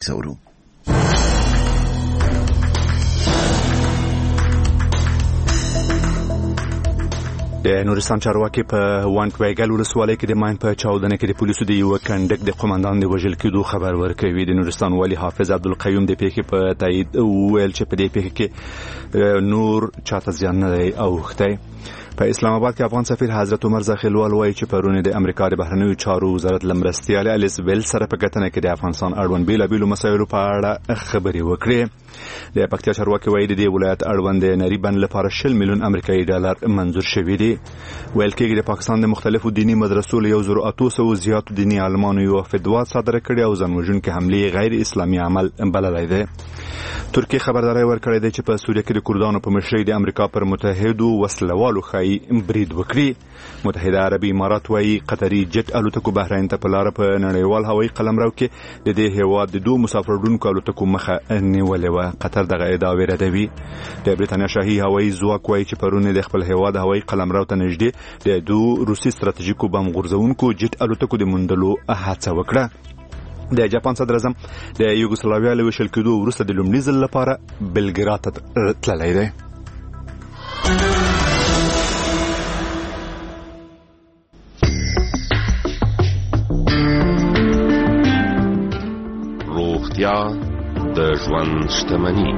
سورو. د نورستان چارواکي په وانټ وایګل ولسوالۍ کې د ماین په چاودنه کې د پولیسو د یو کنډک د قومندان د وژل کېدو خبر ورکوي. د نورستان والي حافظ عبدالقیوم د پیښې په تایید ویل چې په دې پیښه کې نور چاته زیان نه دی اوښتی. په اسلام آباد کې افغان سفیر حضرت عمر زخیلوال وایي چې پرون د امریکا د بهرنیو چارو وزارت لمرستیال الیس ویل سره په کتنه کې د افغانستان اړوند بیلابیلو مسایلو په اړه خبرې وکړې. د پکتیا چارواکي وایي د دې ولایت اړوند نری بند لپاره 20 میلیون امریکایي ډالر منظور شوي دي. ویل کېږي د پاکستان د مختلفو دینی مدرسو له 1800 زیاتو دینی عالمانو یو فتوا صادره کړې او ځانوژونکې حملې غیر اسلامي عمل بللی دی. ترکیه خبرداری ورکړې ده چې په سوریه کې د کردانو په مشرۍ د امریکا پر متحدو وسلوالو خای برید وکړي. متحده عربي امارات وایي قطري جټ الوتکو بحرین ته په لار په نړیوال هوایي قلمرو کې د دې هیواد د 2 مسافرونکو الوتکو مخه نیولې و. قطر دغه ادعا ردوي. د برېټانیا شاهي هوایي ځواک وایي چې پرون د خپل هیواد هوایي قلمرو ته نږدې د 2 روسي ستراتیژیکو بم غورځونکو جټ الوتکو د موندلو هڅه وکړه. د جاپان صدر اعظم د یوګوسلاویا له وشل کېدو وروسته د لومړي ځل لپاره بلګراد ته تللی دی. روغتیا د ژوند شتمني.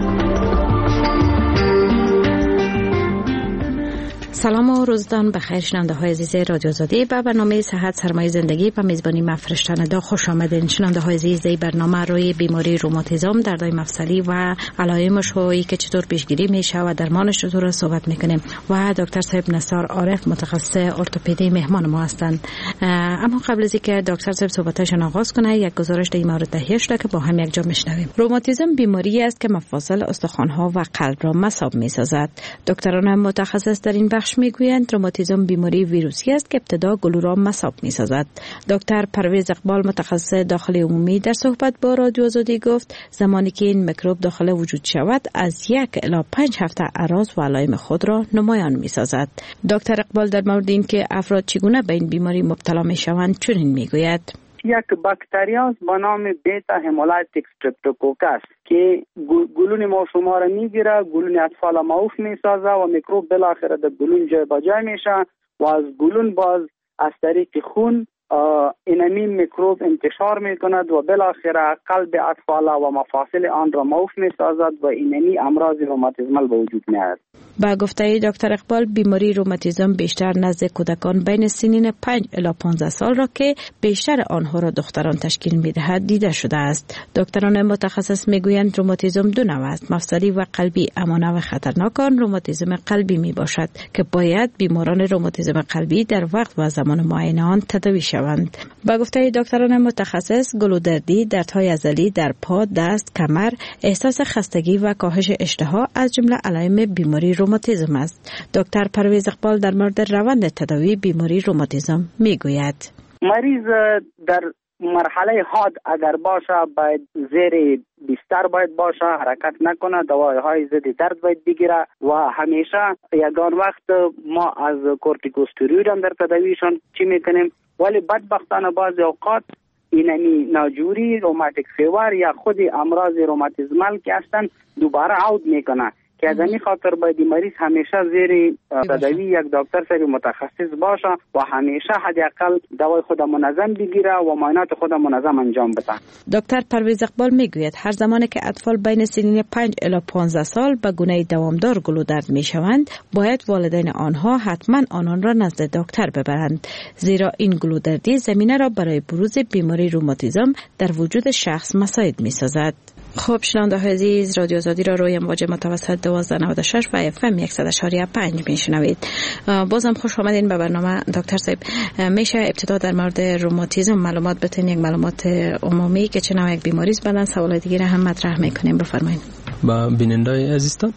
سلام و روزتان بخیر شنونده های عزیز رادیو آزادی. به برنامه صحت سرمایه زندگی و میزبانی من فرشته ندا خوش آمدین. شنونده های عزیز، برنامه روی بیماری روماتیسم، دردهای مفصلی و علائمش هایی که چطور پیشگیری میشه و درمانش چطور صحبت میکنیم و دکتر صاحب نثار عارف متخصص ارتوپدی مهمان ما هستند. اما قبل از اینکه دکتر صاحب صحبتشون آغاز کنه، یک گزارش در این مورد تهیه شده که با هم یک جا میشنویم. روماتیسم بیماری است که مفاصل استخوان‌ها و قلب را مصاب میسازد. دکتران متخصص در این بخش میگویند روماتیسم بیماری ویروسی است که ابتدا گلو را مصاب میسازد. دکتر پرویز اقبال متخصص داخلی عمومی در صحبت با رادیو آزادی گفت زمانی که این میکروب داخل وجود شود از 1 الی 5 هفته اعراض و علائم خود را نمایان میسازد. دکتر اقبال در مورد این که افراد چگونه به این بیماری مبتلا میشوند چنین میگوید: یک باکتریاست به نام بیتا همولایتیک استرپتوکوکس که گلون ما شما را میگیره، گلون اطفال معوف میسازه و میکروب بالاخره در گلون جای با جای میشه و از گلون باز از طریق خون اینمی میکروب انتشار میکند و بالاخره قلب اطفال و مفاصل آن را معوف میسازد و اینمی امراض روماتیسمال به وجود میاد. با گفته دکتر اقبال بیماری روماتیسم بیشتر نزد کودکان بین سنین 5 الی 15 سال را که بیشتر آنها را دختران تشکیل میدهد دیده شده است. دکتران متخصص میگویند روماتیسم دو نوع است، مفصلی و قلبی، اما نوع خطرناک آن روماتیسم قلبی می باشد که باید بیماران روماتیسم قلبی در وقت و زمان معین آن تداوی شوند. با گفته دکتران متخصص گلودردی، دردهای عضلی در پا، دست، کمر، احساس خستگی و کاهش اشتها از جمله علائم بیماری روماتیسم است. دکتر پرویز اقبال در مورد روند تداوی بیماری روماتیسم میگوید: مریض در مرحله حاد اگر باشه باید زیر بستر باید باشه، حرکت نکنه، دواهای ضد درد باید بگیره و همیشه یگان وقت ما از کورتیکوستروئید هم در تداویشان چی میکنیم، ولی بدبختانه بعضی اوقات اینمی ناجوری، روماتیک فیور یا خود امراض روماتیسمال که هستن دوباره عود میکنه که از این خاطر باید مریض همیشه زیر تداوی یک دکتر صاحب متخصص باشه و همیشه حداقل دوای خود منظم بگیره و معاینات خود منظم انجام بده. دکتر پرویز اقبال میگوید هر زمانی که اطفال بین سنین 5 الی 15 سال به گونه دوامدار گلودرد میشوند باید والدین آنها حتما آنان را نزد دکتر ببرند، زیرا این گلودردی زمینه را برای بروز بیماری روماتیسم در وجود شخص مساعد میسازد. خب شنونده های عزیز، رادیو آزادی را روی موج متوسط 1296 و FM 100.5 میشنوید. بازم خوش آمدین به برنامه. دکتر صاحب، میشه ابتدا در مورد روماتیسم معلومات بتین، یک معلومات عمومی که چه نوع یک بیماری است، بعدن سوالای دیگه هم مطرح میکنیم. بفرمایید. با بیننده عزیزان،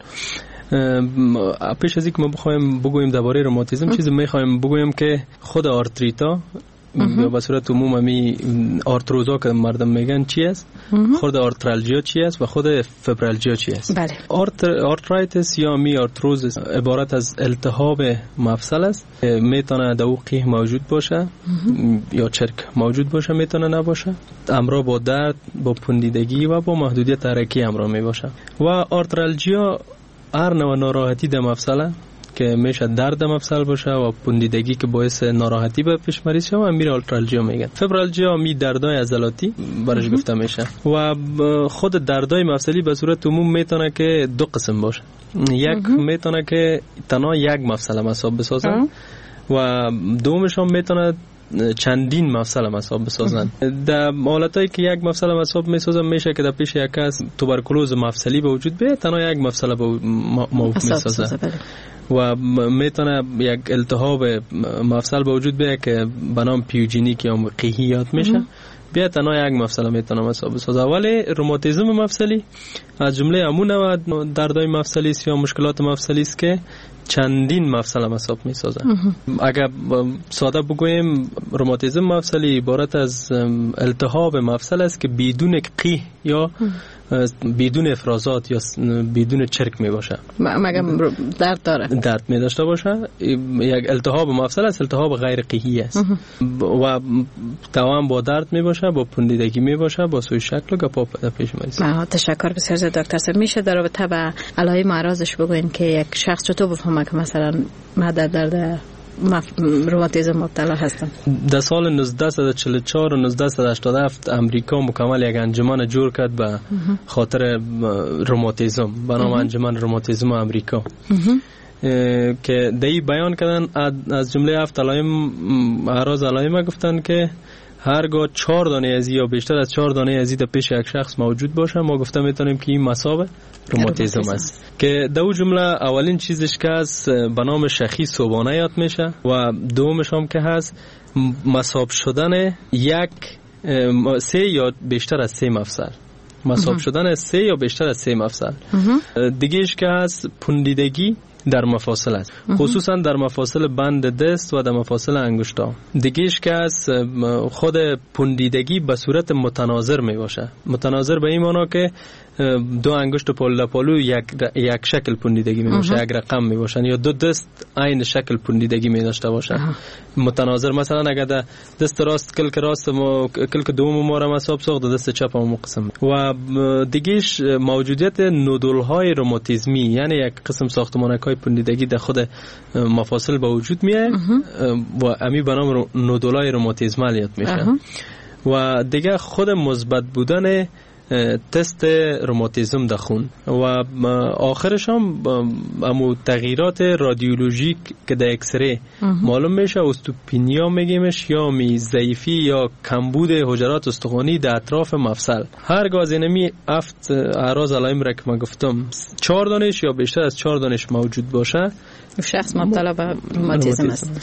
پیش از اینکه ما بخوایم بگوییم درباره روماتیسم چیزی میخوایم بگویم که خود آرتریتا یا به صورت عموم می آرتروزا که مردم میگن چی است، خود آرترالژیا چی است و خود فبرالژیا چی است. بله. آرترایتس یا می آرتروز عبارت از التهاب مفصل است. میتونه در قیح موجود باشه یا چرک موجود باشه، میتونه نباشه. همراه با درد، با پوندیدگی و با محدودیت حرکتی همراه می باشه. و آرترالژیا هر نوع ناراحتی در مفصل که میشه درد مفصل باشه و پوندیدگی که باعث ناراحتی به پیش مریض شه و امیر آرترالژیا میگن. فبرالژیا می دردای عضلاتی برش گفته میشه و خود دردای مفصلی به صورت عموم میتونه که دو قسم باشه. یک میتونه که تنها یک مفصل مصاب بسازه و دومش هم میتونه چندین مفصل مصاب بسازن. در حالتایی که یک مفصل مصاب میسازن میشه که در پیش یک کس توبرکلوز مفصلی به وجود بیاد، تنها یک مفصل به میسازه و میتونه یک التهاب مفصل به وجود بیاد که به نام پیوجینیک یا قیحیات میشه، بیا تنها یک مفصل میتونه مصاب بسازه. ولی روماتیسم مفصلی از جمله همون نوع دردهای مفصلی است یا مشکلات مفصلی است که چندین مفصل مصاب میسازه. اگر ساده بگوییم روماتیسم مفصلی عبارت از التهاب مفصل است که بدون قیح یا بدون افرازات یا بدون چرک می باشه، مگر درد داره، درد می داشته باشه. یک التهاب مفصل است، التهاب غیر قیحی است و دوام با درد می باشه، با پوندیدگی می باشه، با سوی شکل و گپا پیش میاد. تشکر بسیار زیاد دکتر صاحب. میشه در رابطه با علائم اعراضش بگوین که یک شخص چطور بفهمه که مثلا من در درد روماتیسم مبتلا هستم؟ در سال 1944 و 1987 امریکا مکمل یک انجمن جور کرد به خاطر روماتیسم به نام انجمن روماتیسم امریکا که دی بیان کردن از جمله 7 اعراض علائم گفتن که هرگاه 4 دانه ازی یا بیشتر از 4 دانه ازی در پیش یک شخص موجود باشه، ما گفته میتونیم که این مصاب روماتیسم است. که دو جمله اولین چیزش که هست به نام شخیص صبحانه یاد میشه و دومش هم که هست مصاب شدن 3 یا بیشتر از 3 مفصل، مصاب شدن 3 یا بیشتر از 3 مفصل. دیگهش که هست پوندیدگی در مفاصل است، خصوصا در مفاصل بند دست و در مفاصل انگشتا. دیگهش که از خود پوندیدگی به صورت متناظر می باشه. متناظر به این معنی که دو انگشت پالو یک شکل پوندیدگی می باشه، یک رقم می باشن، یا دو دست عین شکل پوندیدگی می داشته باشه. متناظر مثلا اگر دست راست کلک راست کلک دوم ما را مصاب ساخت، دست چپ هم قسم. و دیگهش موجودیت نودول‌های روماتیسمی، یعنی یک قسم ساختمانک‌های پوندیدگی در خود مفاصل به وجود میاد و امی به نام نودول‌های روماتیسمال یاد میشه. و دیگه خود مثبت بودن تست روماتیسم در خون و آخرش هم امو تغییرات رادیولوژیک که در اکسره معلوم میشه، اوستوپینیا میگیمش یا ضعیفی یا کمبود حجرات استخوانی در اطراف مفصل. هرگاه از اینمی 7 اعراض علائم را که من گفتم 4 دانش یا بیشتر از 4 دانش موجود باشه، شخص مبتلا به روماتیسم است.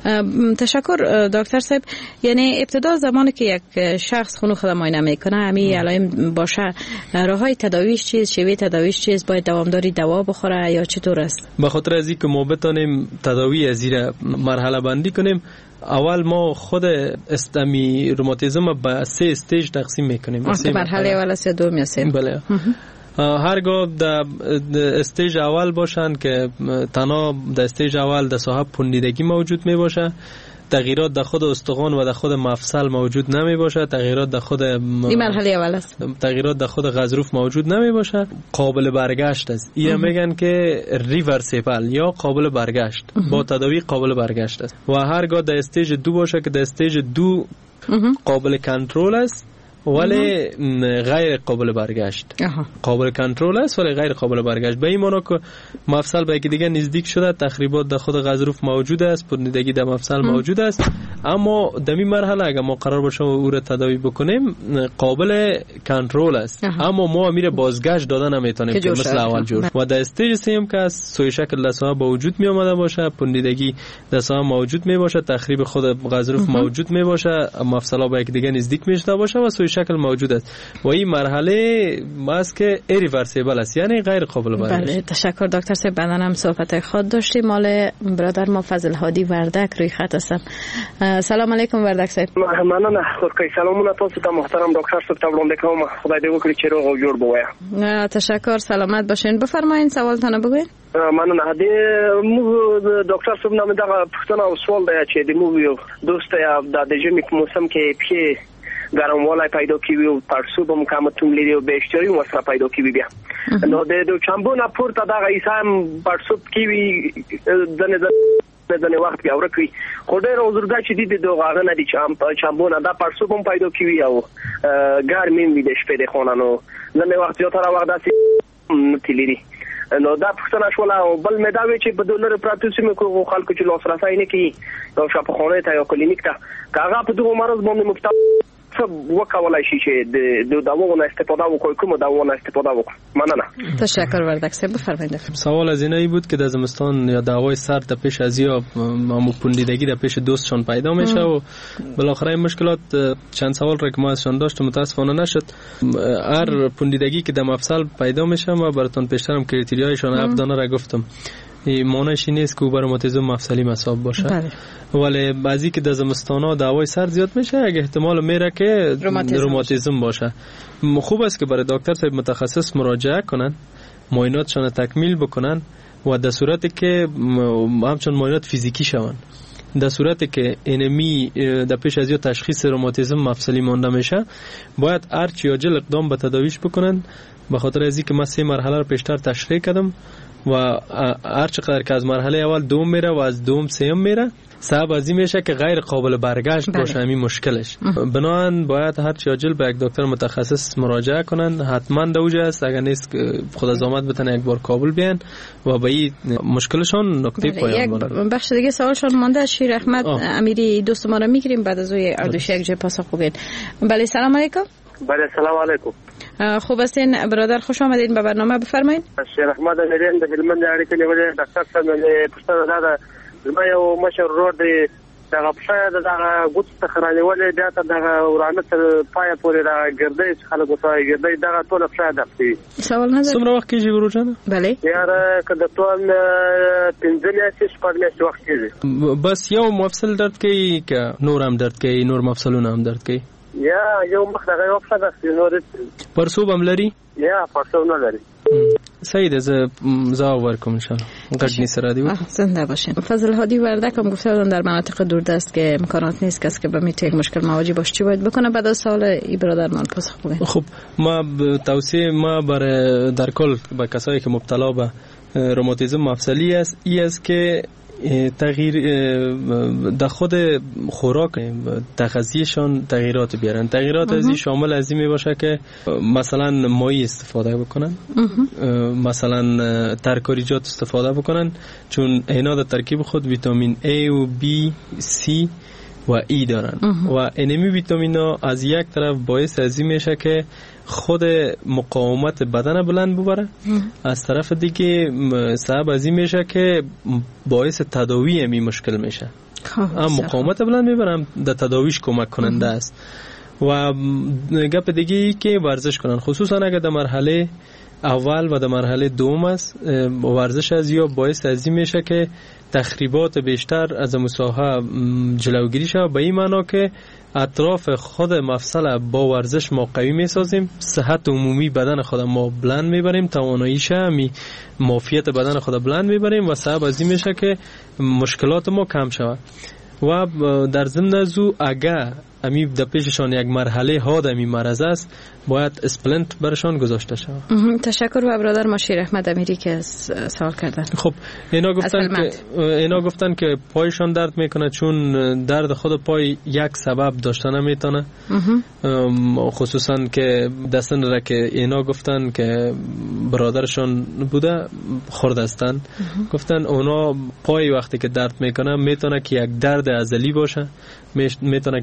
تشکر دکتر صاحب. یعنی ابتدا زمانی که یک شخص خون خود معاینه میکنه همین علائم باشه، راههای تداویش چیست، شیوه تداویش چیست، باید دوامداری دوا بخوره یا چطور است؟ به خاطر از اینکه ما بتونیم تداوی از این مرحله بندی کنیم، اول ما خود استمی روماتیسم به 3 استیج تقسیم میکنیم. مرحله اول است یا دوم یا سوم؟ بله. هرگاه در استیج اول باشن که تنها در استیج اول در صاحب پوندیدگی موجود می باشه، تغییرات در خود استخوان و در خود مفصل موجود نمی باشه، تغییرات در خود این مرحله اول است، تغییرات در خود غضروف موجود نمی باشه، قابل برگشت است. این میگن که ریورسیبل یا قابل برگشت، با تداوی قابل برگشت است. و هرگاه در استیج 2 باشه که در استیج 2 قابل کنترل است ولی غیر قابل برگشت. قابل کنترل است ولی غیر قابل برگشت. به این معنی که مفصل به یکی دیگه نزدیک شده، تخریبات در خود غضروف موجود است، پوندیدگی در مفصل موجود است، اما در این مرحله اگر ما قرار باشه او را تداوی بکنیم قابل کنترل است، اما ما امیر بازگشت دادن نمیتونیم که مثل اول جور. و در استیج 3 که است سوی شکل دست‌ها به وجود می آمده باشه، پوندیدگی دست‌ها موجود می باشه، تخریب خود غضروف موجود می باشه، مفصل‌ها به یکی دیگه نزدیک میشده باشه و سوی شکل موجود است و این مرحله است که ایریورسیبل است، یعنی غیر قابل برگشت. بله تشکر دکتر صاحب. بعداً هم صحبت خود داشتیم. مال برادر ما فضل هادی وردک روی خط هستم. سلام علیکم وردک صاحب. مننه خورکای سلامونه تاسو ته محترم دکتر صاحب ته وړاندې کوم. خدای دې وکړي چې روغ او جوړ بویا. تشکر سلامت باشین. بفرمایید سوالتون بگوین. مننه. د مو ډاکټر صاحب نامه دا پښتنه او سوال دی چې د مو یو دوست یا د ژمي په موسم کې پی ګرموالی پیدا کیږي او پړسوب هم کمتون لري او بیشتري مسله پیدا کیږي بیا نو د چمبونه پورته دغه ایسام پړسوب کیږي دنه وخت کې اورکوي خو ډېر اوزرګه چې دي د غاغه نه دي چمبونه دا پړسوب هم پیدا کیږي او ګرمي وي د شپې د خونانو دنه وخت یو تر وخت داسې تللی نو دا پښتنه شول او بل مداوي چې په دولر پراتوسیمو کو خلکو چې لوس راسای نه کی نو شاپخونه ته یو کلینیک ته کاغه په دغه مرض باندې مبتلا وکولای شي چې د دواونو استفاده وکړي کوم دواونو استفاده وکړي. مننه. تشکر وردک صاحب. بفرمایید. سوال از اینایی بود که در زمستان یا دعوای سرد در پیش از یا پوندیدگی در پیش دوستشان پیدا میشه و بالاخره این مشکلات چند سوال را که ما ازشان داشتم متاسفانه نشد. هر پوندیدگی که در مفصل پیدا میشه ما براتون پیشترم کریتریایشان 7 دانه را گفتم. مانعش نیست که روماتیسم مفصلی مصاب باشه. ولی بعضی که در زمستانا دعوای سرد زیاد میشه اگه احتمال میره که روماتیسم باشه. خوب است که برای دکتر صاحب متخصص مراجعه کنن، معایناتشان تکمیل بکنن و در صورتی که همچون معاینات فیزیکی شون، در صورتی که انمی در پیش از یا تشخیص روماتیسم مفصلی مانده میشه باید هرچی عاجل اقدام به تداویش بکنن. به خاطر از اینکه من 3 مرحله رو پیشتر تشریح کردم و هر چقدر که از مرحله اول دوم میره و از دوم سوم میره سبب از این میشه که غیر قابل برگشت باشه همین مشکلش. بنابراین باید هر چی عاجل به یک دکتر متخصص مراجعه کنن. حتما دوجه است، اگر نیست خدا زحمت بتونه یک بار کابل بیان و به این مشکلشون نکته پایان ببرن. بخش دیگه سوالشون مونده. شیر احمد امیری دوست ما رو میگیریم بعد از اون اردوش یک جای پاسخ بگید. بله سلام علیکم. بله سلام علیکم. خوب هستین برادر؟ خوش آمدید به برنامه. بفرمایید. شیر احمد امیری د هلمند اړیکې نیولې ډاکټر صاحب نه پښتنه دا زما یو مشر ورور دی دغه پښه دغه ګوت تخرانه ولې بیا ته دغه ورانه تر پای پورې دا ګرځي چې خلکو ته ګرځي دغه ټول پښه ده. سوال نه څومره وخت کېږي ورور جان؟ بله یار کله ټول 15 میاشتې شپږ میاشتې وخت کېږي. بس یو مفصل درد کوي که نور هم درد کوي؟ نور مفصلونه هم درد کوي؟ یا یو مخ دغه یو پښه ده نور پرسوب هم لري؟ یا پرسوب نه لري. سعید زاو ورکم ان شاء الله. قدنی سرادی بود. زنده باشین. فضل هادی وردک هم گفته بودن در مناطق دوردست که امکانات نیست کسی که به میت مشکل مواجه باشه چی باید بکنه. بعد از سال این برادر من پاسخ بگین. خب ما توصیه ما برای در کل به کسایی که مبتلا به روماتیسم مفصلی است که تغییر در خود خوراک تغذیه‌شان تغییرات بیارن. تغییرات از این شامل از این می باشه که مثلا ماهی استفاده بکنن، مثلا ترکاریجات استفاده بکنن چون اینا در ترکیب خود ویتامین A و B، C و E دارن و اینمی ویتامینا از یک طرف باعث از این میشه که خود مقاومت بدن بلند ببره، از طرف دیگه سبب از این میشه که باعث تداوی همی مشکل میشه. هم مقاومت بلند میبرم در تداویش کمک کننده است. و گپ دیگه ای که ورزش کنن، خصوصا اگر در مرحله اول و در مرحله دوم است ورزش از یا باعث از این میشه که تخریبات بیشتر از مساحه جلوگیری شود، به این معنا که اطراف خود مفصل با ورزش ما قوی میسازیم، صحت عمومی بدن خود ما بلند میبریم، تواناییش همی معافیت بدن خود بلند میبریم و سبب از این میشه که مشکلات ما کم شود. و در ضمن از او اگر امی در پیششان یک مرحله حاد امی مرض است باید اسپلنت برشان گذاشته شود. تشکر و برادر ما شیر احمد امیری که سوال کردن. خب اینا گفتن که پایشان درد میکنه چون درد خود پای یک سبب داشته نمیتونه، خصوصا که دستن را که اینا گفتن که برادرشان بوده خورد هستن، گفتن اونا پای وقتی که درد میکنه میتونه که یک درد ازلی باشه، میتونه که یک درد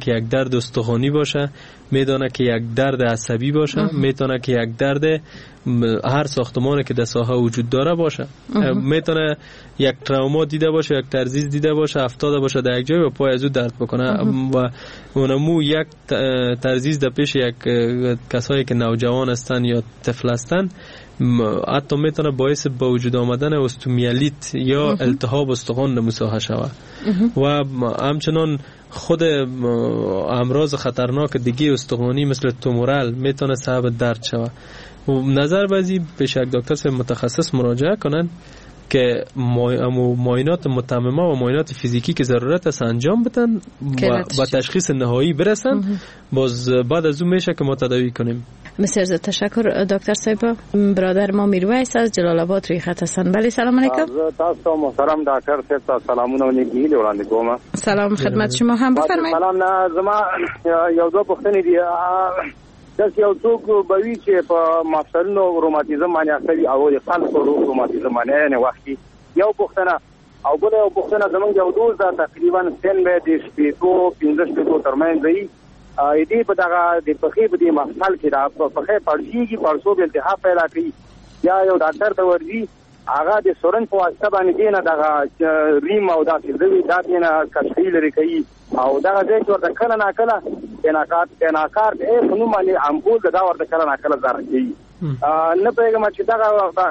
درد استخوانی باشه، میتونه که یک درد عصبی باشه، میتونه که یک درد هر ساختمانی که در ساحه وجود داره باشه، میتونه یک تروما دیده باشه، یک ترزیز دیده باشه، افتاده باشه در یک جای و پای از او درد بکنه و اونمو یک ترزیز در پیش یک کسایی که نوجوان هستن یا طفل هستن حتی میتونه باعث با وجود آمدن استومیالیت یا التهاب استخوان نموساها شود و همچنان خود امراض خطرناک دیگه استخوانی مثل تومورال میتونه سبب درد شود. و نظر بازی پیش یک دکتر متخصص مراجعه کنن که معاینات متممه و معاینات فیزیکی که ضرورت است انجام بدن و با تشخیص نهایی برسن. باز بعد از اون میشه که ما تداوی کنیم. بسیار زیاد تشکر دکتر صاحب. برادر ما میرویس از جلال آباد روی خط هستن. بله سلام علیکم. تاسو محترم دکتر صاحب سلامونه و نیکی وړاندې کوم. سلام خدمت شما هم بفرمایید. سلام نه زما یو دوه پوښتنې دي. داس یو څوک بوي چې په مفصلونو روماتیزم باندې اخلي او د قلب روماتیزم باندې نه وختي یو پوښتنه او بل یو پوښتنه زمونږ یو دوز دا تقریبا سن به د شپېتو 15 ترمنځ دی دې په دغه د پخې په دې مفصل کې دا پخې پړسیږي پړسو به التهاب پیدا کوي یا یو ډاکټر ته ورځي هغه د سورن په واسطه باندې دینه دغه ریم او داسې دوی دا دینه کشفي لري کوي او دغه ځای چې ورته کله نه کله انعکار په نوم باندې امپول دا ورته کله نه کله ضرر کوي. نه پوهېږم چې دغه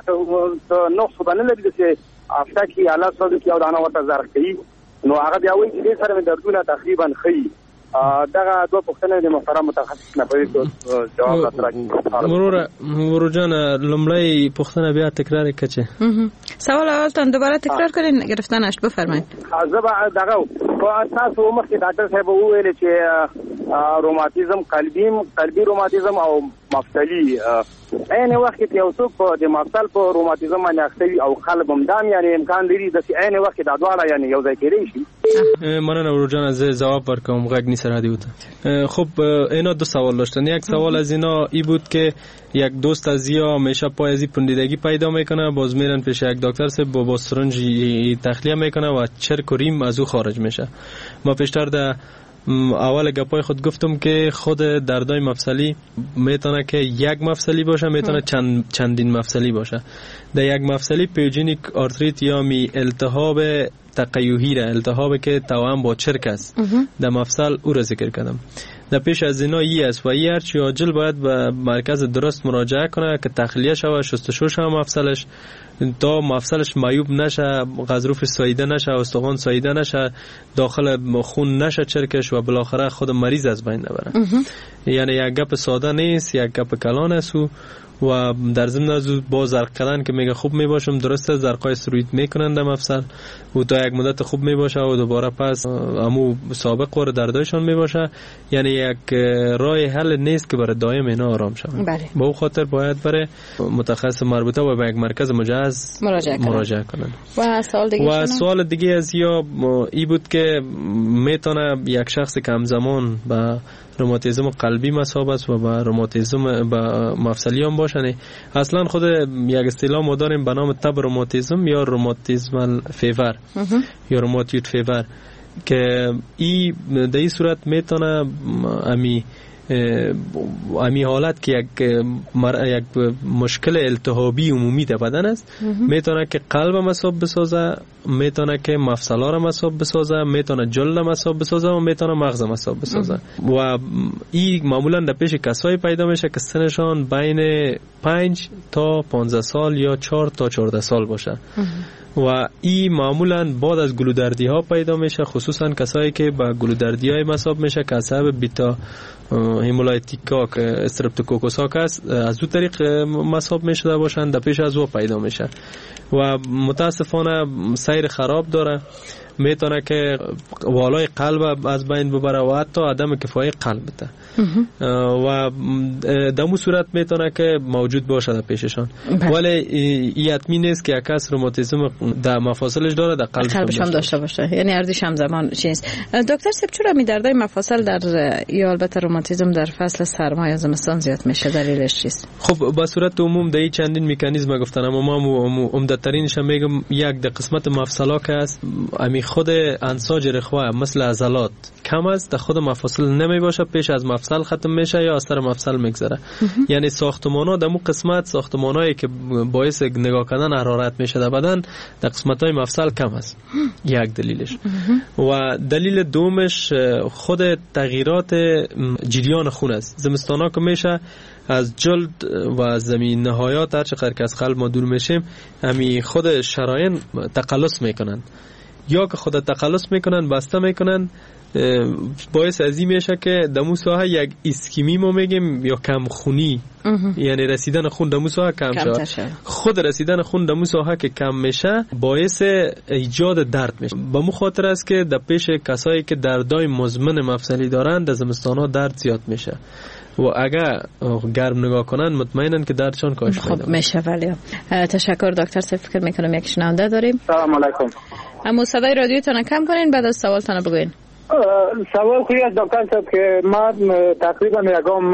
نقص باندې لري چې افتا کې الله سعودي کې او دانه ورته ضرر کوي نو هغه بیا وایي چې دې سره مې دردونه تقریبا ښیي. دغه دوه پوښتنې د محترم متخصص نه پوهې جواب راکړي. ورو جان لومړی پوښتنه بیا تکرار کړئ. سوال اولتون دوباره تکرار کړئ گرفتنش بفرمایید. زه دغه تاسو مخکې ډاکټر صاحب وویل چې روماتیزم قلبي روماتیزم او مفصلي عین وخت کې یو څوک د مفصل په روماتیزم باندې اخته او قلب هم دام یعنی امکان لري د عین وخت د دواړه یعنی یو ځای کېږي شي. مننه ورو جان از جواب ورکوم غږ نیست رادیو ته. خب اینا دو سوال داشتن. یک سوال از اینا ای بود که یک دوست از یا همیشه پای ازی پوندیدگی پیدا میکنه باز میرن پیش یک دکتر سه با سرنج تخلیه میکنه و چرک و ریم از او خارج میشه. ما پیشتر در اول گپای خود گفتم که خود دردای مفصلی میتونه که یک مفصلی باشه میتونه چندین مفصلی باشه. در یک مفصلی پیوجینیک آرتریت یا می التهاب تقیهی را التهاب که توأم با چرک است در مفصل او را ذکر کردم. در پیش از اینا است و هرچی عاجل باید به مرکز درست مراجعه کنه که تخلیه شوه شستشو شوه مفصلش تا مفصلش معیوب نشه غضروف ساییده نشه استخوان ساییده نشه داخل خون نشه چرکش و بالاخره خود مریض از بین نبره. یعنی یک گپ ساده نیست یک گپ کلان است و در ضمن از با زرق کردن که میگه خوب میباشم درسته زرقای استروئید میکنن در مفصل و تا یک مدت خوب میباشه و دوباره پس امو سابق ور دردایشان میباشه. یعنی یک راه حل نیست که برای دائم اینا آرام شون. با اون خاطر باید برای متخصص مربوطه و به یک مرکز مجهز مراجعه کنن. و سوال دیگه از یا ای بود که میتونه یک شخص که همزمان با روماتیزم قلبی مصاب است و با روماتیزم با مفصلی هم باشه. اصلا خود یک اصطلاح ما داریم به نام تب روماتیزم یا روماتیزمال فیور یا روماتوید فیور که ای در این صورت میتونه امی حالت که یک مشکل التهابی عمومی در بدن است میتونه که قلب مصاب بسازه میتونه که مفصل‌ها را مصاب بسازه میتونه جلد مصاب بسازه و میتونه مغز مصاب بسازه و این معمولا در پیش کسایی پیدا میشه که سنشان بین 5 تا 15 سال یا 4 تا 14 سال باشه و این معمولا بعد از گلودردی ها پیدا میشه خصوصا کسایی که با گلودردی های مصاب میشه که سبب بیتا هیمولایتیکا که استرپتوکوکوس ها که از اون طریق مصاب میشده باشن در پیش از او پیدا میشه و متاسفانه سیر خراب داره میتونه که والای قلب از بین ببره و حتی عدم کفایی قلب ده و در اون صورت میتونه که موجود باشه در پیششان ولی این حتمی نیست که یک کس روماتیزم در مفاصلش داره در قلبش هم داشته باشه یعنی اردیش همزمان چیست. دکتر صاحب چرا می دردای مفاصل در یا البته روماتیزم در فصل سرما یا زمستان زیاد میشه دلیلش چیست؟ خب به صورت عموم در این چندین مکانیزم گفتن اما ما عمدترینش میگم یک در قسمت مفصلا که است امی خود انساج رخوه مثل عضلات کم است، در خود مفاصل نمی باشه، پیش از مفصل ختم میشه یا از سر مفصل میگذره. یعنی ساختمان‌ها در مو قسمت ساختمان‌هایی که باعث نگاه کردن حرارت میشه در بدن در قسمت‌های مفصل کم است، یک دلیلش. و دلیل دومش خود تغییرات جریان خون است. زمستانا که میشه از جلد و از زمین نهایات هر چقدر که از قلب ما دور میشیم همی خود شرايين تقلص میکنن، یا که خود تقلص میکنن بسته میکنن، باعث از این میشه که دمو ساحه یک اسکیمی ما میگیم یا کم خونی، یعنی رسیدن خون دمو ساحه کم شد. خود رسیدن خون دمو ساحه که کم میشه باعث ایجاد درد میشه. به مو خاطر است که در پیش کسایی که دردای مزمن مفصلی دارن در زمستان‌ها درد زیاد میشه و اگر گرم نگاه کنن مطمئنن که دردشان کاهش پیدا میشه. ولی تشکر دکتر صاحب. فکر میکنم یک شنونده داریم. سلام علیکم. اما صدای رادیوتون کم کنین بعد از سوالتون بگوین. سوال خویی از دکتر صاحب که ما تقریبا یکم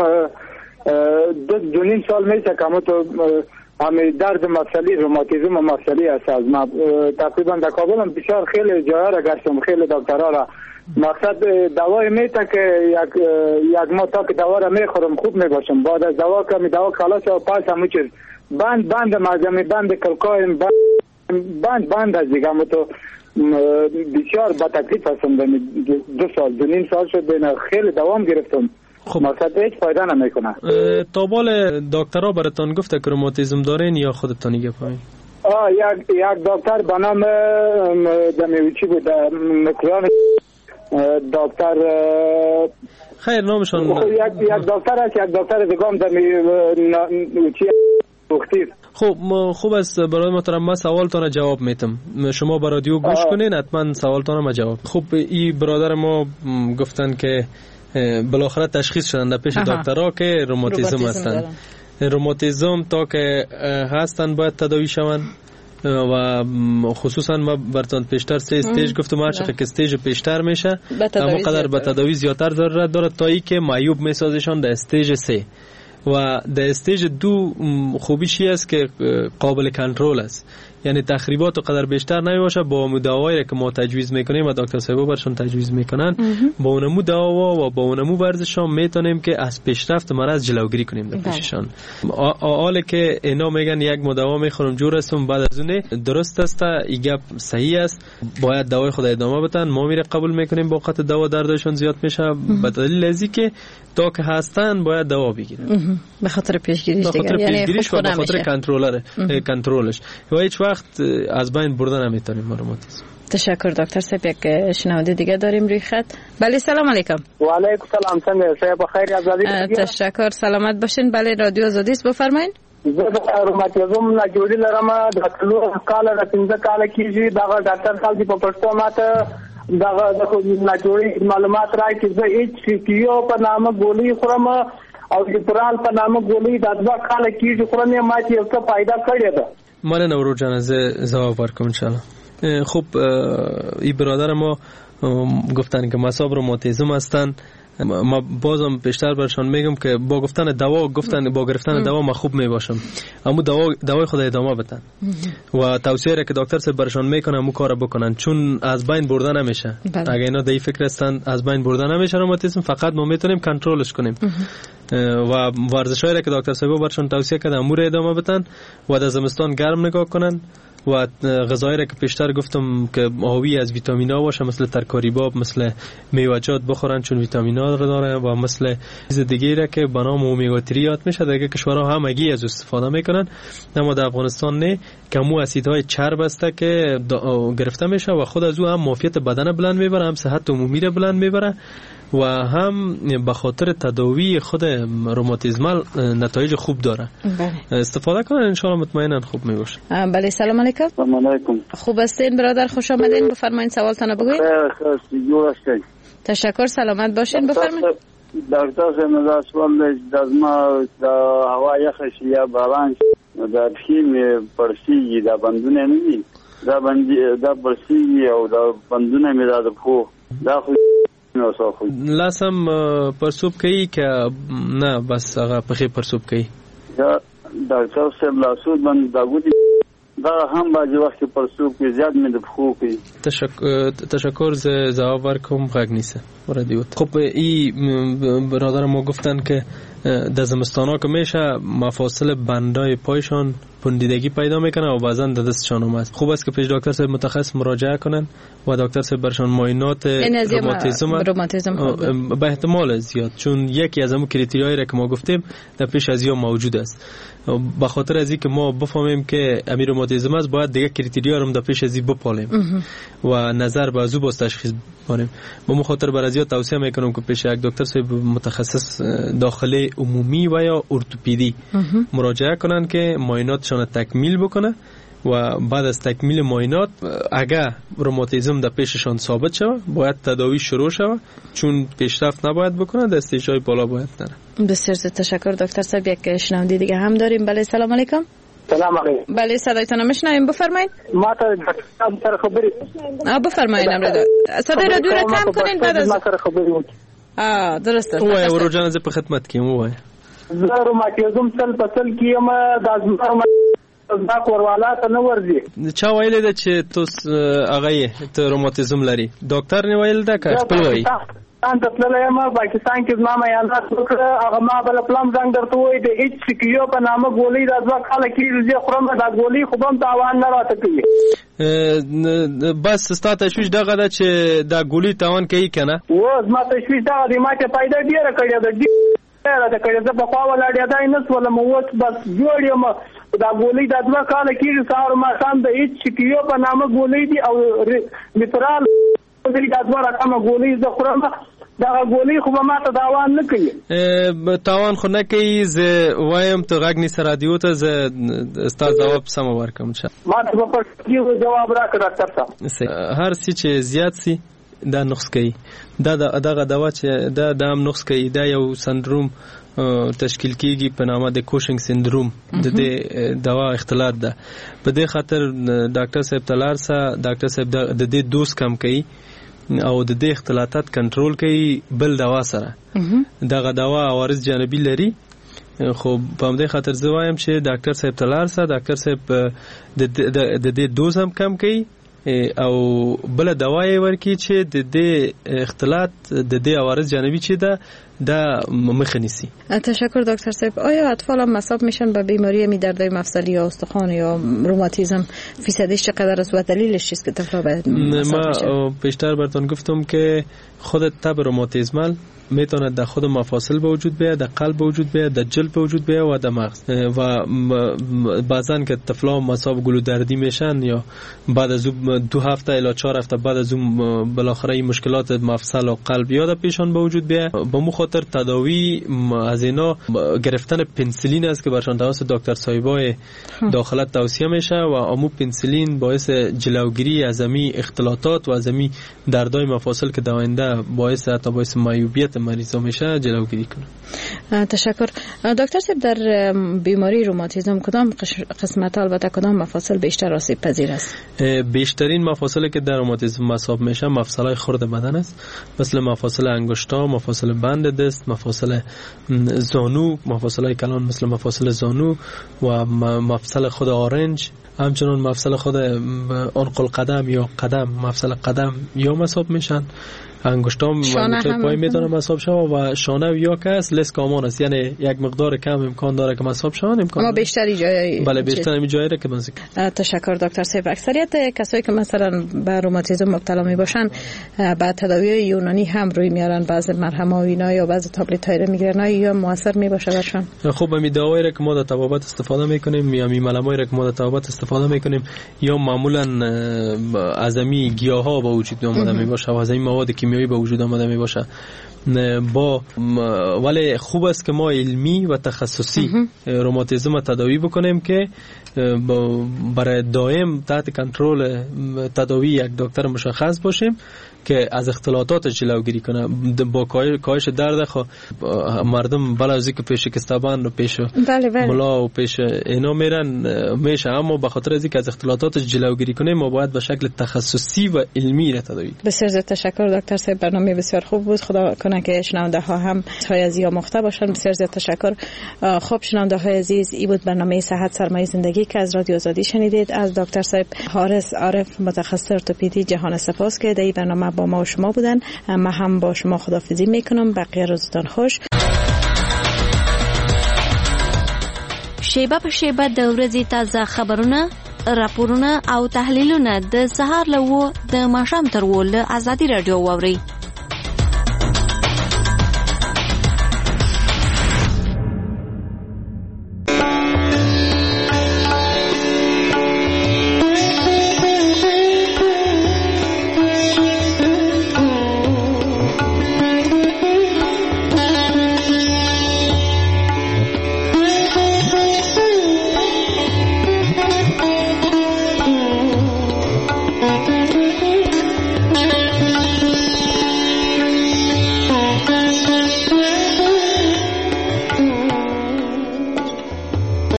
2.5 سال میشه که تو همه درد مفصلی روماتیسم مفصلی است. از ما تقریبا در کابل هم بسیار خیلی جاها را گشتم، خیلی دکترها را. مقصد دوای میته که یک ماه تا که دوا را میخورم خوب میباشم، بعد از دوا که می دوا خلاص و پاس همون چیز بند مجموعی بند کلکایم بند از دیگه تو بسیار با تکلیف هستم. 2.5 سال شد بین خیلی دوام گرفتم. خب مقصد هیچ فایده نمیکنه. تا بال دکترها براتون گفته که روماتیسم دارین یا خودتون گفتین؟ یک دکتر به نام دمیوچی بود نکلان دکتر خیر نامشون یک دکتر است، یک دکتر دیگه دمیوچی وقتی. خب خوب است برای محترم ما سوالتون جواب میتم، شما با رادیو گوش کنین حتما سوالتون ما جواب. خب این برادر ما گفتن که بالاخره تشخیص شدن در پیش دکترها که روماتیسم هستن. روماتیسم تا که هستن باید تداوی شون و خصوصا ما براتون پیشتر 3 استیج گفتم، هر چقدر که استیج پیشتر میشه اما قدر به تداوی زیادتر ضرورت داره تا ای که معیوب میسازشون در استیج 3 و در استیج 2 خوبیش است که قابل کنترل است، یعنی تخریبات قدر بیشتر نمیشه. با مداوایی که ما تجویز میکنیم و دکتر صاحب برشون تجویز میکنن با اونمو دوا و با اونمو ورزش ها میتونیم که از پیشرفت مرض جلوگیری کنیم در پیششان. حالا که اینا میگن یک مداوا میخورم جور هستم، بعد از اون درست است، این گپ صحیح است، باید دوای خود ادامه بدن. ما میره قبول میکنیم با وقت دوا دردشون زیاد میشه به دلیل ازی که تا که هستن باید دوا بگیرن به خاطر پیشگیریش دیگه، یعنی و به خاطر کنترلش و هیچ وقت از بین بردن نمیتونیم روماتیسم. تشکر دکتر صاحب. یک شنونده دیگه داریم روی خط. بله سلام علیکم. و علیکم سلام. څنګه صاحب بخیر آزادی؟ تشکر سلامت باشین. بله رادیو آزادی است، بفرمایید. زه د روماتیزم نه جوړی لرم، د ټولو کال د 15 کال کېږي دا ډاکټر صاحب په پښتو ماته دا د جوړی معلومات راځي چې زه ایچ کیو په نامه ګولۍ خورم او د پرال په نامه ګولۍ د 2 کال کېږي خورم، ما چې یو څه فائدہ کړی ده. من نورو جان از جواب ورکم انشالله. خب این برادر ما گفتن که مصاب روماتیسم هستن. ما بازم بیشتر برشان میگم که با گفتن دوا با گرفتن دوا ما خوب میباشم، اما دوای خود ادامه بدن و توصیه را که دکتر صاحب برشان میکنه همون کار بکنن، چون از بین بردن نمیشه. اگه اینا دی فکر هستن از بین بردن نمیشه روماتیسم، فقط ما میتونیم کنترلش کنیم و ورزشایی را که دکتر صاحب برشان توصیه کرده همون را ادامه بدن و در زمستان گرم نگاه کنن و غذایی را که پیشتر گفتم که حاوی از ویتامین‌ها باشه، مثل ترکاری‌باب، مثل میوه‌جات بخورن چون ویتامین‌ها را داره و مثل چیز دیگه را که به نام اومگا 3 یاد میشه. دیگه کشورها همگی از استفاده میکنن، اما در افغانستان نه، کمو اسیدهای چرب است که گرفته میشه و خود از او هم معافیت بدن بلند میبره، هم صحت عمومی را بلند میبره و هم به خاطر تداوی خود روماتیسمال نتایج خوب داره. استفاده کنن ان شاء الله مطمئنا خوب میباشه. بله سلام علیکم. سلام علیکم. خوب هستین برادر؟ خوش آمدین. بفرمایید سوالتون بگویید. خیلی تشکر. سلامت باشین. بفرمایید. دکتر صاحب سوال از ما د هوا یخ یا باران د فیم پرسیږي د بندونه نه دي دا پرسیږي او د بندونه مې د پو دا خو لازم پرسوب کوي که نه بس هغه پخې پرسوب کوي. دا ډاکټر صاحب لاسود باندې دا ګوتې دا هم باید وقت پرسوب که زیاد می دبخو که تشکر جواب ورکم غږ نیسه رادیوت. خب این برادر ما گفتن که در زمستانا که میشه مفاصل بندای پایشان پوندیدگی پیدا میکنه و بعضا در دستشان اومد. خوب است که پیش دکتر صاحب متخصص مراجعه کنن و دکتر صاحب برشان معاینات روماتیسم به احتمال زیاد، چون یکی از همون کریتریایی را که ما گفتیم در پیش از یا موجود است. به خاطر از اینکه ما بفهمیم که امیر روماتیسم است باید دیگه کریتریا رو در پیش از این بپالیم و نظر به ازو باز تشخیص بکنیم. به مخاطر برازیا توصیه میکنم که پیش یک دکتر صاحب متخصص داخلی عمومی و یا ارتوپدی مراجعه کنن که معایناتشان تکمیل بکنه و بعد از تکمیل معاینات اگر روماتیسم در پیششان ثابت شود باید تداوی شروع شود، چون پیشرفت نباید بکنه، در استیج‌های بالا باید نره. بسیار تشکر دکتر صاحب. یک شنونده دیگه هم داریم. بله سلام علیکم. سلام علیکم. بله صدایتان رو میشنویم، بفرمایید. ما سره خبری بفرمایید. صدای رادیو رو کم کنین بعد از ما سره خبری بود. درسته. وای ورجان ز په خدمت کې مو وای. زه روماتیزم سل پسل کیم د ازمار دا کوروالا ته نه ورځي. چا ویل دا چې توس هغه ته روماتیزم لري؟ ډاکټر نه ویل دا که خپل وای؟ ان تطلله ما پاکستان کې ما یاد وکړه هغه ما بل پلان څنګه درته وای د ایچ سی کیو په نامه ګولۍ د ځوا کاله کې زه خورم دا ګولۍ خو هم تاوان نه راته کوي. بس ستا تشویش دغه ده چې دا ګولۍ تاوان کوي کنه؟ و ما تشویش دغه دی ما ته پیدا ډیره کړې ده ډیره ده کړې ده په خوا ولاړې ده نه سول مو وس بس جوړ یم دا ګولۍ د ځوا کاله کې سار ما سم د ایچ سی کیو په نامه ګولۍ دی او لیترال د ځوا رقم ګولۍ زه خورم دا ګولۍ خو ما ته تاوان نه کوي. تاوان خو نه کوي. زه وایم ته غږ نیسه رادیو ته، زه ستا ځواب سم ورکوم. ما ته په پښتو جواب راکړه ډاکټر صاحب. هر څه چې زیات سي دا نقص کوي. دغه دوا چې دا هم نقص کوي. دا یو سندروم تشکیل کیږي په نامه د کوشنګ سندروم. د دې دوا اختلاط ده. په دې خاطر ډاکټر صاحب تلارسه ډاکټر صاحب د دې دوز کم کوي او د دې اختلاطات کنټرول کوي بل دوا سره. دغه دوا عوارض جانبي لري، خو په همدې خاطر زه وایم چې ډاکټر صاحب تلارسه ډاکټر صاحب د دې دوز هم کم کوي او بل دوا یې ورکي چې د دې اختلاط د دې عوارض جانبي چې ده دا مخه نیسی. تشکر دکتر صاحب. آیا اطفال هم مصاب میشن به بیماری می دردهای مفصلی یا استخوان یا روماتیسم؟ فیصدیش چقدر است و دلیلش چیست که طفل باید مصاب میشن؟ ما پیشتر براتون گفتم که خود تب روماتیزمال میتونه در خود مفاصل به وجود بیاد، در قلب به وجود بیاد، در جلد به وجود بیاد و در مغز. و بعضن که طفلا مصاب گلودردی میشن یا بعد از 2 هفته الی 4 هفته بعد از اون بالاخره این مشکلات مفصل و قلب یاد پیشان به وجود بیاد. به مخاطر تداوی از اینا گرفتن پنسیلین است که برشان توسط دکتر صاحبای داخلت توصیه میشه و امو پنسیلین باعث جلوگیری از امی اختلاطات و از امی دردهای مفاصل که در آینده باعث حتی باعث معیوبیت مریضا میشه جلوگیری کنه. تشکر دکتر صاحب. در بیماری روماتیسم کدام قسمت البته کدام مفاصل بیشتر آسیب پذیر است؟ بیشترین مفاصلی که در روماتیسم مصاب میشه مفصلای خرد بدن است، مثل مفاصل انگشتا، مفاصل بند دست، مفاصل زانو، مفاصلای کلان مثل مفاصل زانو و مفصل خود آرنج، همچنان مفصل خود عنق قدم یا قدم، مفصل قدم یا مصاب میشن. انگشتام و پای میتونه مصاب شوه و شانه یا کس لس کامان است، یعنی یک مقدار کم امکان داره که مصاب شوند. اما بیشتری جای بله بیشتر جایی را که من تشکر دکتر صاحب. اکثریت کسایی که مثلا به روماتیسم مبتلا می باشن بعد تداوی یونانی هم روی میارن، بعضی مرهم ها اینا یا بعضی تابلت های میگیرن یا موثر می باشه برشان. خب می دواایی را که ما در طبابت استفاده میکنیم یا می ملمایی را که ما در طبابت استفاده میکنیم یا معمولا از امی گیاها با وجود اومده می باشه و از این مواد کیمیایی به وجود آمده می باشه. ولی خوب است که ما علمی و تخصصی روماتیسم تداوی بکنیم که برای دائم تحت کنترل تداوی یک دکتر مشخص باشیم که از اختلاطات جلوگیری کنه. با کاهش درد خو مردم بلازی که پیش کستابان و پیش ملا و پیش اینا میرن میشه، اما خاطر از اینکه از اختلالاتش جلوگیری کنه ما باید به شکل تخصصی و علمی را تداوی. بسیار زیاد تشکر دکتر صاحب، برنامه بسیار خوب بود. خدا کنه که شنونده ها هم های از آموخته باشن. بسیار زیاد تشکر. خب شنونده های عزیز، این بود برنامه صحت سرمایه زندگی که از رادیو آزادی شنیدید. از دکتر صاحب حارث عارف متخصص ارتوپدی جهان سپاس که در این برنامه با ما و شما بودن. من هم با شما خداحافظی میکنم. بقیه روزتان خوش. شیبه په شیبه د ورځې تازه خبرونه، راپورونه او تحلیلونه د سهار له 9 د ماښام تر 10 له ازادي رادیو واورئ.